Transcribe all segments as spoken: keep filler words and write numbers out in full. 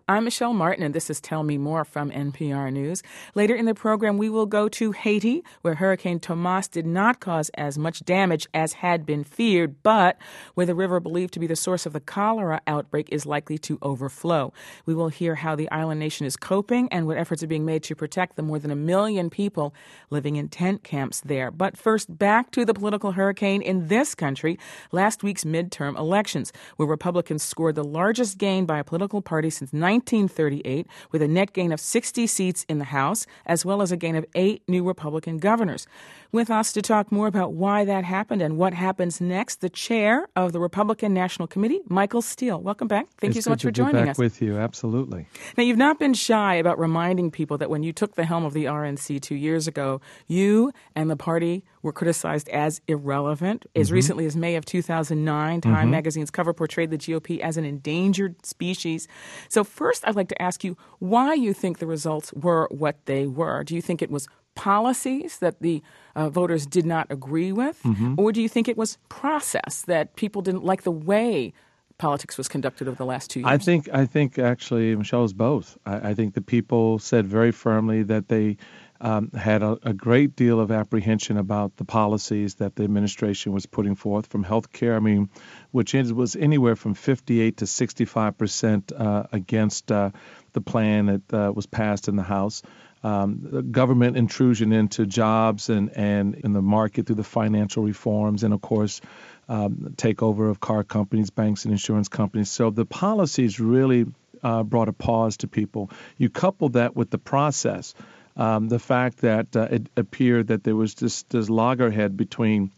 I'm Michelle Martin, and this is Tell Me More from N P R News. Later in the program, we will go to Haiti, where Hurricane Tomas did not cause as much damage as had been feared, but where the river believed to be the source of the cholera outbreak is likely to overflow. We will hear how the island nation is coping and what efforts are being made to protect the more than a million people living in tent camps there. But first, back to the political hurricane in this country, last week's midterm elections, where Republicans scored the largest gain by a political party since nineteen thirty-eight, with a net gain of sixty seats in the House, as well as a gain of eight new Republican governors. With us to talk more about why that happened and what happens next, the chair of the Republican National Committee, Michael Steele. Welcome back. Thank it's you so much for joining joining back us. With you, absolutely. Now, you've not been shy about reminding people that when you took the helm of the R N C two years ago, you and the party were criticized as irrelevant. As mm-hmm. recently as May of two thousand nine, Time mm-hmm. magazine's cover portrayed the G O P as an endangered species. So first, I'd like to ask you why you think the results were what they were. Do you think it was policies that the uh, voters did not agree with? Mm-hmm. Or do you think it was process, that people didn't like the way politics was conducted over the last two years? I think, I think actually, Michelle, is both. I, I think the people said very firmly that they um, had a, a great deal of apprehension about the policies that the administration was putting forth, from health care, I mean, which is, was anywhere from fifty-eight to sixty-five percent uh, against uh, the plan that uh, was passed in the House. Um, the government intrusion into jobs and, and in the market through the financial reforms, and, of course, um, takeover of car companies, banks, and insurance companies. So the policies really uh, brought a pause to people. You couple that with the process, um, the fact that uh, it appeared that there was this, this loggerhead between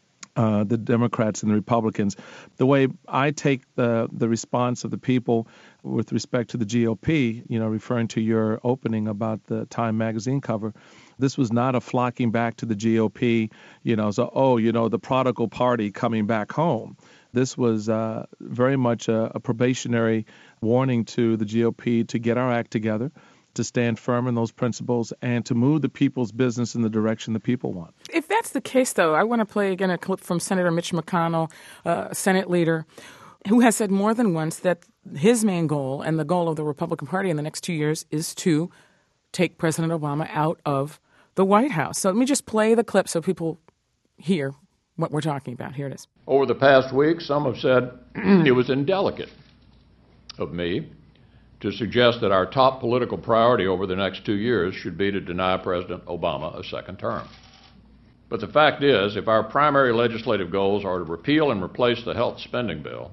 Uh, the Democrats and the Republicans. The way I take the the response of the people with respect to the G O P, you know, referring to your opening about the Time magazine cover, this was not a flocking back to the G O P, you know, so, oh, you know, the prodigal party coming back home. This was uh, very much a, a probationary warning to the G O P to get our act together, to stand firm in those principles, and to move the people's business in the direction the people want. If that's the case, though, I want to play again a clip from Senator Mitch McConnell, uh, Senate leader, who has said more than once that his main goal and the goal of the Republican Party in the next two years is to take President Obama out of the White House. So let me just play the clip so people hear what we're talking about. Here it is. Over the past week, some have said it was indelicate of me to suggest that our top political priority over the next two years should be to deny President Obama a second term. But the fact is, if our primary legislative goals are to repeal and replace the health spending bill,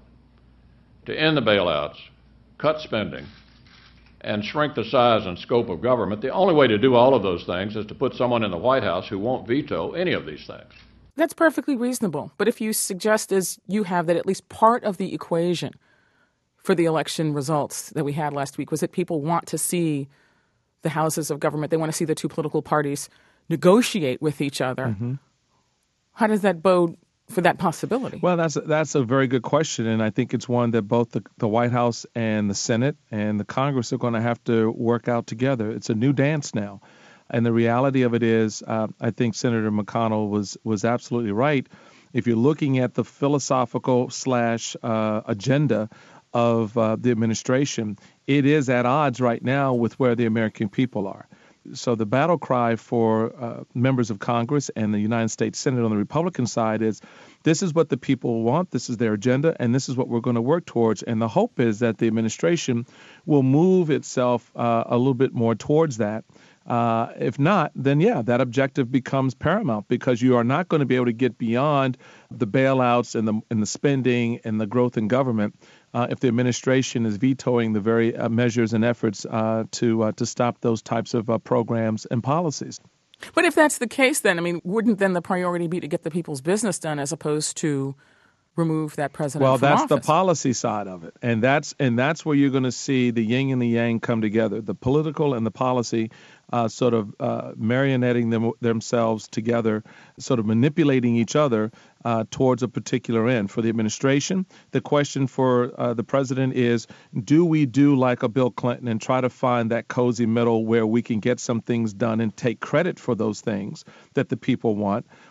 to end the bailouts, cut spending, and shrink the size and scope of government, the only way to do all of those things is to put someone in the White House who won't veto any of these things. That's perfectly reasonable. But if you suggest, as you have, that at least part of the equation for the election results that we had last week was that people want to see the houses of government, they want to see the two political parties negotiate with each other. Mm-hmm. How does that bode for that possibility? Well, that's a, that's a very good question, and I think it's one that both the, the White House and the Senate and the Congress are going to have to work out together. It's a new dance now, and the reality of it is, uh, I think Senator McConnell was was absolutely right. If you're looking at the philosophical slash uh, agenda of uh, the administration, it is at odds right now with where the American people are. So the battle cry for uh, members of Congress and the United States Senate on the Republican side is, this is what the people want, this is their agenda, and this is what we're going to work towards. And the hope is that the administration will move itself uh, a little bit more towards that. Uh, if not, then, yeah, that objective becomes paramount, because you are not going to be able to get beyond the bailouts and the, and the spending and the growth in government Uh, if the administration is vetoing the very uh, measures and efforts uh, to uh, to stop those types of uh, programs and policies. But if that's the case, then, I mean, wouldn't then the priority be to get the people's business done as opposed to remove that president well, from that's office? The policy side of it. And that's and that's where you're going to see the yin and the yang come together, the political and the policy uh, sort of uh, marionetting them, themselves together, sort of manipulating each other uh, towards a particular end. For the administration, the question for uh, the president is, do we do like a Bill Clinton and try to find that cozy middle where we can get some things done and take credit for those things that the people want?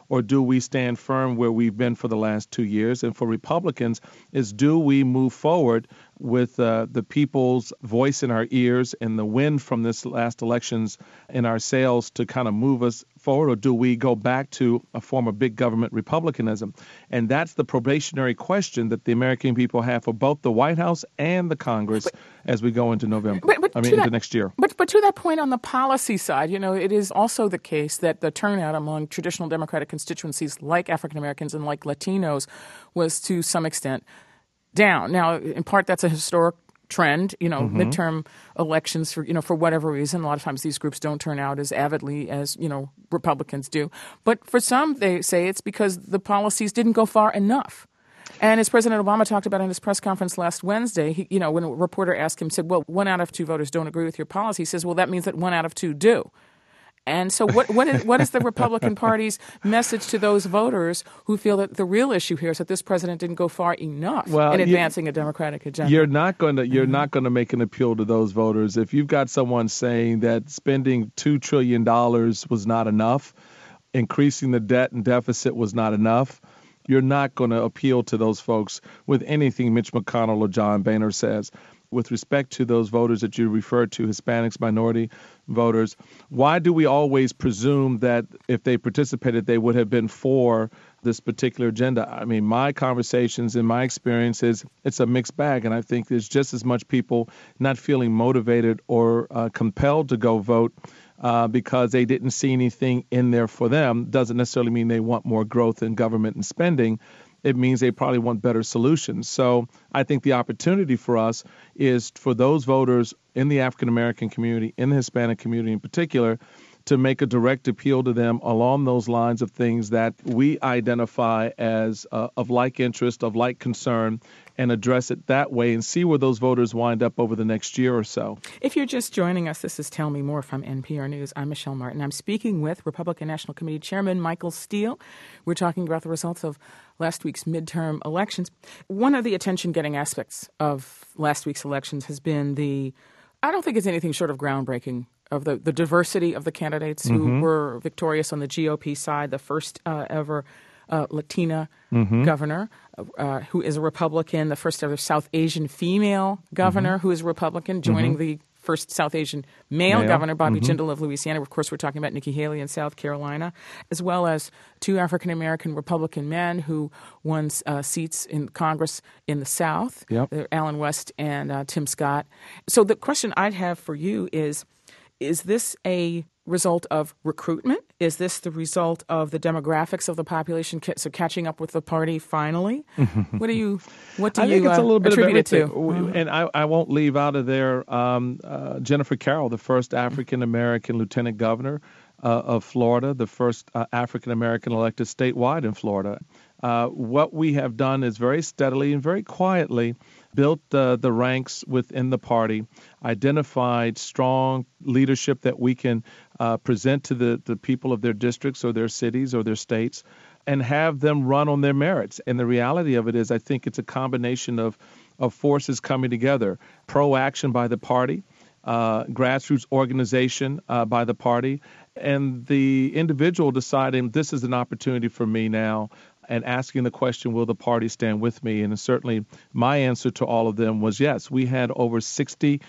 or do we stand firm where we've been for the last two years? And for Republicans, is do we move forward with uh, the people's voice in our ears and the wind from this last elections in our sails to kind of move us forward, or do we go back to a form of big government republicanism? And that's the probationary question that the American people have for both the White House and the Congress but, as we go into November. But, but I mean, into that, next year. But, but to that point on the policy side, you know, it is also the case that the turnout among traditional Democratic constituencies like African Americans and like Latinos was to some extent down. Now, in part, that's a historic trend, you know, mm-hmm. midterm elections for, you know, for whatever reason. A lot of times these groups don't turn out as avidly as, you know, Republicans do. But for some, they say it's because the policies didn't go far enough. And as President Obama talked about in his press conference last Wednesday, he, you know, when a reporter asked him, said, well, one out of two voters don't agree with your policy. He says, well, that means that one out of two do. And so what, what, is, what is the Republican Party's message to those voters who feel that the real issue here is that this president didn't go far enough well, in advancing you, a Democratic agenda? You're not going to you're mm-hmm. not going to make an appeal to those voters. If you've got someone saying that spending two trillion dollars was not enough, increasing the debt and deficit was not enough, you're not going to appeal to those folks with anything Mitch McConnell or John Boehner says. With respect to those voters that you referred to, Hispanics, minority voters, why do we always presume that if they participated, they would have been for this particular agenda? I mean, my conversations and my experiences, it's a mixed bag. And I think there's just as much people not feeling motivated or uh, compelled to go vote uh, because they didn't see anything in there for them. Doesn't necessarily mean they want more growth in government and spending. It means they probably want better solutions. So I think the opportunity for us is for those voters in the African-American community, in the Hispanic community in particular, to make a direct appeal to them along those lines of things that we identify as uh, of like interest, of like concern, and address it that way and see where those voters wind up over the next year or so. If you're just joining us, this is Tell Me More from N P R News. I'm Michelle Martin. I'm speaking with Republican National Committee Chairman Michael Steele. We're talking about the results of last week's midterm elections. One of the attention-getting aspects of last week's elections has been the, I don't think it's anything short of groundbreaking, of the, the diversity of the candidates who mm-hmm. were victorious on the G O P side, the first uh, ever uh, Latina mm-hmm. governor uh, who is a Republican, the first ever South Asian female governor mm-hmm. who is a Republican, joining mm-hmm. the first South Asian male, male. governor, Bobby mm-hmm. Jindal of Louisiana. Of course, we're talking about Nikki Haley in South Carolina, as well as two African-American Republican men who won uh, seats in Congress in the South, yep. Allen West and uh, Tim Scott. So the question I'd have for you is, is this a result of recruitment? Is this the result of the demographics of the population, so catching up with the party finally? What do you what do I you think it's a little uh, bit attribute of it to? everything. And I, I won't leave out of there um, uh, Jennifer Carroll, the first African-American lieutenant governor uh, of Florida, the first uh, African-American elected statewide in Florida. Uh, what we have done is very steadily and very quietly built uh, the ranks within the party, identified strong leadership that we can uh, present to the, the people of their districts or their cities or their states, and have them run on their merits. And the reality of it is, I think it's a combination of, of forces coming together, pro-action by the party, uh, grassroots organization uh, by the party, and the individual deciding this is an opportunity for me now, and asking the question, will the party stand with me? And certainly my answer to all of them was yes. We had over sixty-eight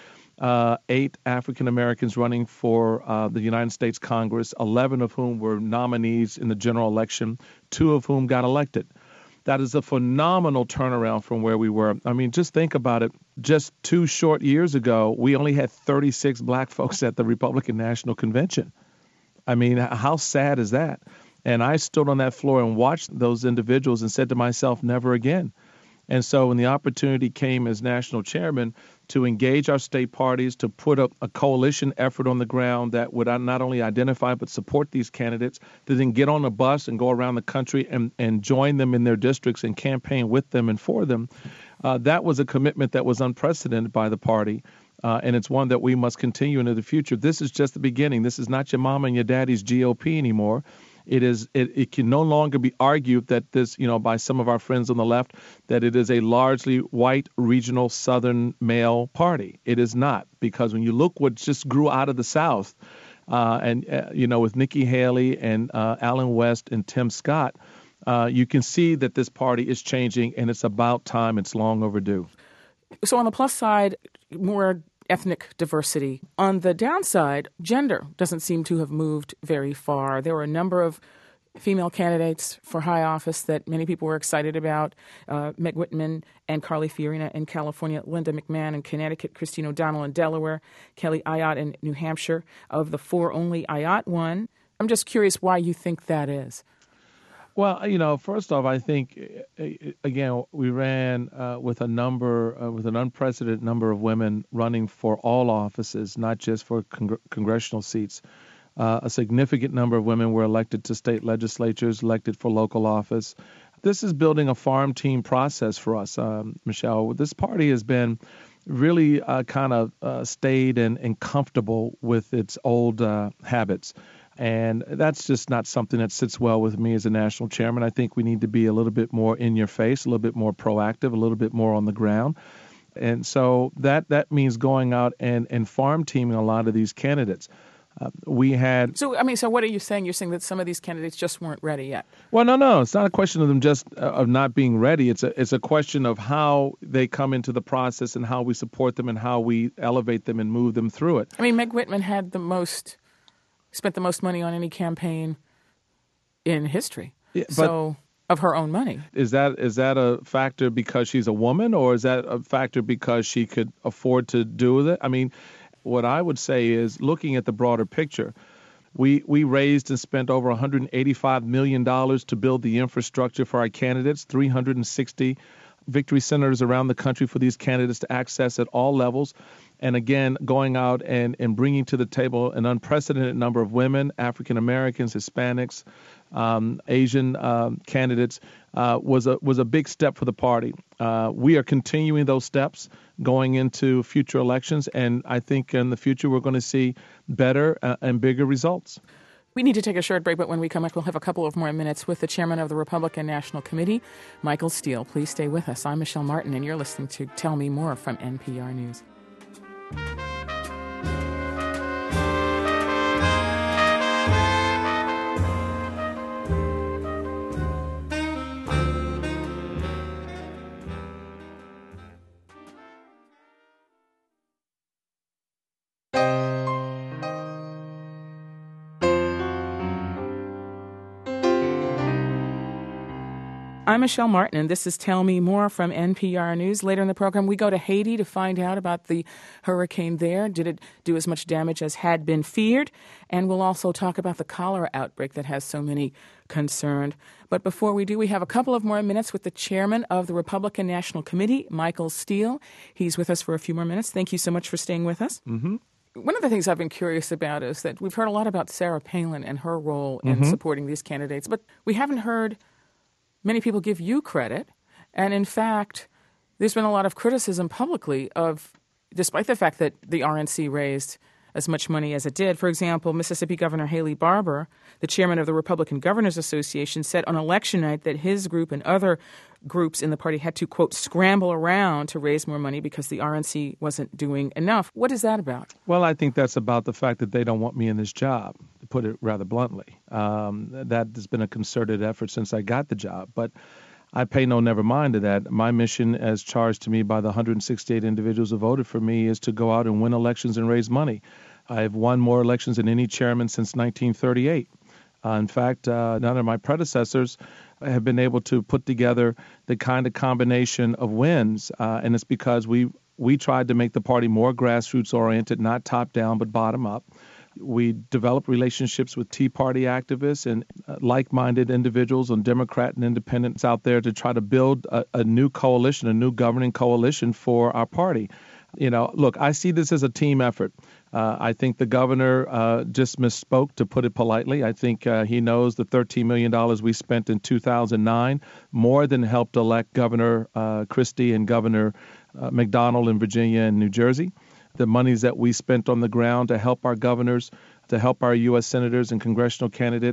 African Americans running for uh, the United States Congress, eleven of whom were nominees in the general election, two of whom got elected. That is a phenomenal turnaround from where we were. I mean, just think about it. Just two short years ago, we only had thirty-six black folks at the Republican National Convention. I mean, how sad is that? And I stood on that floor and watched those individuals and said to myself, never again. And so when the opportunity came as national chairman to engage our state parties, to put up a coalition effort on the ground that would not only identify but support these candidates, to then get on a bus and go around the country and, and join them in their districts and campaign with them and for them, uh, that was a commitment that was unprecedented by the party. Uh, and it's one that we must continue into the future. This is just the beginning. This is not your mama and your daddy's G O P anymore. It is. It, it can no longer be argued that this, you know, by some of our friends on the left, that it is a largely white, regional, Southern male party. It is not, because when you look what just grew out of the South, Uh, and, uh, you know, with Nikki Haley and uh, Alan West and Tim Scott, uh, you can see that this party is changing, and it's about time. It's long overdue. So on the plus side, more ethnic diversity. On the downside, gender doesn't seem to have moved very far. There were a number of female candidates for high office that many people were excited about. Uh, Meg Whitman and Carly Fiorina in California, Linda McMahon in Connecticut, Christine O'Donnell in Delaware, Kelly Ayotte in New Hampshire. Of the four, only Ayotte won. I'm just curious why you think that is. Well, you know, first off, I think, again, we ran uh, with a number, uh, with an unprecedented number of women running for all offices, not just for congr- congressional seats. Uh, a significant number of women were elected to state legislatures, elected for local office. This is building a farm team process for us, um, Michelle. This party has been really uh, kind of uh, stayed and, and comfortable with its old uh, habits. And that's just not something that sits well with me as a national chairman. I think we need to be a little bit more in your face, a little bit more proactive, a little bit more on the ground. And so that, that means going out and, and farm teaming a lot of these candidates. Uh, we had. So, I mean, so what are you saying? You're saying that some of these candidates just weren't ready yet? Well, no, no. It's not a question of them just uh, of not being ready. It's a it's a question of how they come into the process and how we support them and how we elevate them and move them through it. I mean, Meg Whitman had the most, spent the most money on any campaign in history. Yeah, so, of her own money. Is that is that a factor because she's a woman, or is that a factor because she could afford to do that? I mean, what I would say is, looking at the broader picture, we we raised and spent over one hundred eighty-five million dollars to build the infrastructure for our candidates, three hundred sixty victory centers around the country for these candidates to access at all levels. And again, going out and, and bringing to the table an unprecedented number of women, African Americans, Hispanics, um, Asian um, candidates uh, was a was a big step for the party. Uh, we are continuing those steps going into future elections, and I think in the future we're going to see better uh, and bigger results. We need to take a short break, but when we come back, we'll have a couple of more minutes with the chairman of the Republican National Committee, Michael Steele. Please stay with us. I'm Michelle Martin, and you're listening to Tell Me More from N P R News. I'm Michelle Martin, and this is Tell Me More from N P R News. Later in the program, we go to Haiti to find out about the hurricane there. Did it do as much damage as had been feared? And we'll also talk about the cholera outbreak that has so many concerned. But before we do, we have a couple of more minutes with the chairman of the Republican National Committee, Michael Steele. He's with us for a few more minutes. Thank you so much for staying with us. Mm-hmm. One of the things I've been curious about is that we've heard a lot about Sarah Palin and her role in mm-hmm. supporting these candidates, but we haven't heard many people give you credit. And in fact, there's been a lot of criticism publicly of, despite the fact that the R N C raised as much money as it did. For example, Mississippi Governor Haley Barbour, the chairman of the Republican Governors Association, said on election night that his group and other groups in the party had to, quote, scramble around to raise more money because the R N C wasn't doing enough. What is that about? Well, I think that's about the fact that they don't want me in this job, to put it rather bluntly. Um, that has been a concerted effort since I got the job. But I pay no never mind to that. My mission, as charged to me by the one hundred sixty-eight individuals who voted for me, is to go out and win elections and raise money. I've won more elections than any chairman since nineteen thirty-eight. Uh, in fact, uh, none of my predecessors have been able to put together the kind of combination of wins, uh, and it's because we we tried to make the party more grassroots-oriented, not top-down, but bottom-up. We developed relationships with Tea Party activists and uh, like-minded individuals and Democrat and independents out there to try to build a, a new coalition, a new governing coalition for our party. You know, look, I see this as a team effort. Uh, I think the governor uh, just misspoke, to put it politely. I think uh, he knows the thirteen million dollars we spent in two thousand nine more than helped elect Governor uh, Christie and Governor uh, McDonnell in Virginia and New Jersey. The monies that we spent on the ground to help our governors, to help our U S senators and congressional candidates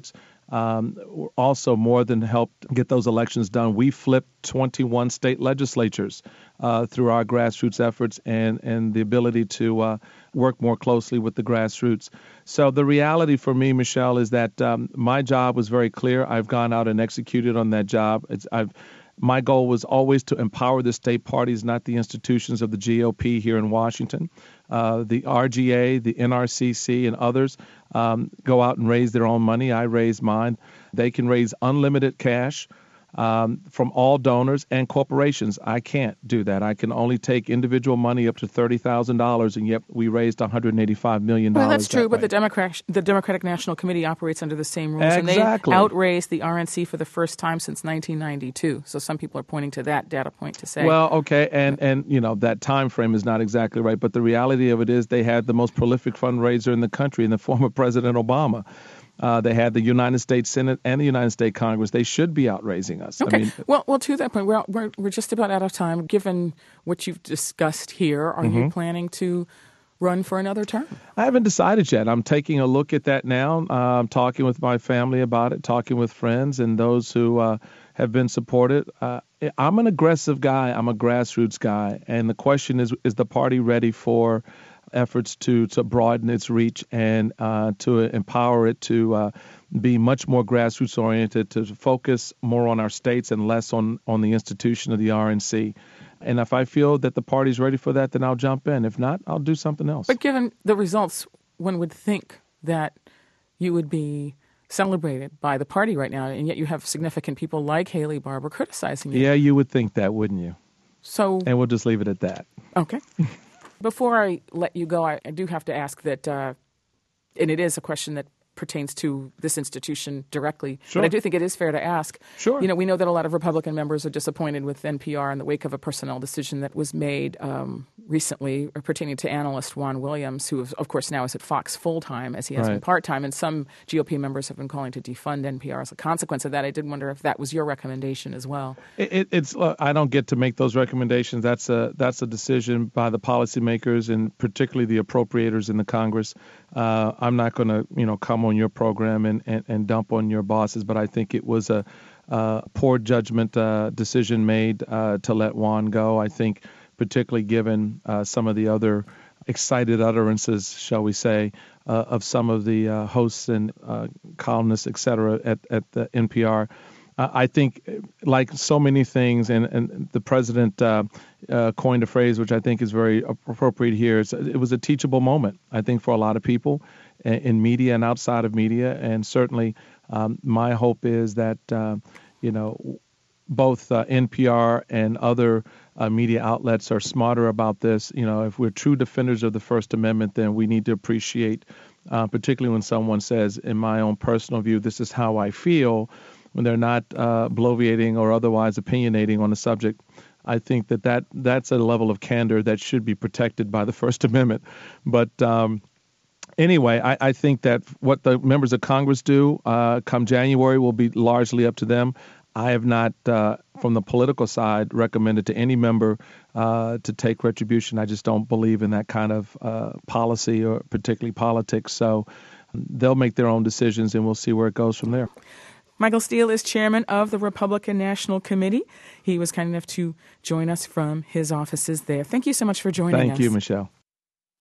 um, also more than helped get those elections done. We flipped twenty-one state legislatures uh, through our grassroots efforts and, and the ability to uh, work more closely with the grassroots. So the reality for me, Michelle, is that um, my job was very clear. I've gone out and executed on that job. It's, I've My goal was always to empower the state parties, not the institutions of the G O P here in Washington. Uh, the R G A, the N R C C, and others um, go out and raise their own money. I raise mine. They can raise unlimited cash um, from all donors and corporations. I can't do that. I can only take individual money up to thirty thousand dollars, and yet we raised one hundred eighty-five million dollars. Well, that's true, that but way. the Democrat, the Democratic National Committee operates under the same rules, Exactly. and they outraised the R N C for the first time since nineteen ninety-two. So some people are pointing to that data point to say. Well, okay, and, and you know, that time frame is not exactly right, but the reality of it is they had the most prolific fundraiser in the country in the form of President Obama. Uh, they had the United States Senate and the United States Congress. They should be outraising us. Okay. I mean, well, well, to that point, we're, we're we're just about out of time. Given what you've discussed here, are mm-hmm. you planning to run for another term? I haven't decided yet. I'm taking a look at that now. Uh, I'm talking with my family about it, talking with friends and those who uh, have been supported. Uh, I'm an aggressive guy. I'm a grassroots guy. And the question is, is the party ready for efforts to, to broaden its reach and uh, to empower it to uh, be much more grassroots oriented, to focus more on our states and less on, on the institution of the R N C. And if I feel that the party's ready for that, then I'll jump in. If not, I'll do something else. But given the results, one would think that you would be celebrated by the party right now, and yet you have significant people like Haley Barbour criticizing you. Yeah, you would think that, wouldn't you? So, and we'll just leave it at that. Okay. Before I let you go, I, I do have to ask that, uh, and it is a question that pertains to this institution directly, sure. but I do think it is fair to ask. Sure. You know, we know that a lot of Republican members are disappointed with N P R in the wake of a personnel decision that was made um, recently pertaining to analyst Juan Williams, who, of course, now is at Fox full-time as he has right. been part-time, and some G O P members have been calling to defund N P R as a consequence of that. I did wonder if that was your recommendation as well. It, it, it's uh, I don't get to make those recommendations. That's a that's a decision by the policymakers and particularly the appropriators in the Congress. Uh, I'm not going to, you know, come on your program and, and, and dump on your bosses, but I think it was a, a poor judgment uh, decision made uh, to let Juan go. I think particularly given uh, some of the other excited utterances, shall we say, uh, of some of the uh, hosts and uh, columnists, et cetera, at, at the N P R. I think, like so many things, and, and the president uh, uh, coined a phrase which I think is very appropriate here. It's, it was a teachable moment, I think, for a lot of people in, in media and outside of media. And certainly um, my hope is that, uh, you know, both uh, N P R and other uh, media outlets are smarter about this. You know, if we're true defenders of the First Amendment, then we need to appreciate, uh, particularly when someone says, in my own personal view, this is how I feel, when they're not uh, bloviating or otherwise opinionating on the subject. I think that, that that's a level of candor that should be protected by the First Amendment. But um, anyway, I, I think that what the members of Congress do uh, come January will be largely up to them. I have not, uh, from the political side, recommended to any member uh, to take retribution. I just don't believe in that kind of uh, policy or particularly politics. So they'll make their own decisions, and we'll see where it goes from there. Michael Steele is chairman of the Republican National Committee. He was kind enough to join us from his offices there. Thank you so much for joining Thank us. Thank you, Michelle.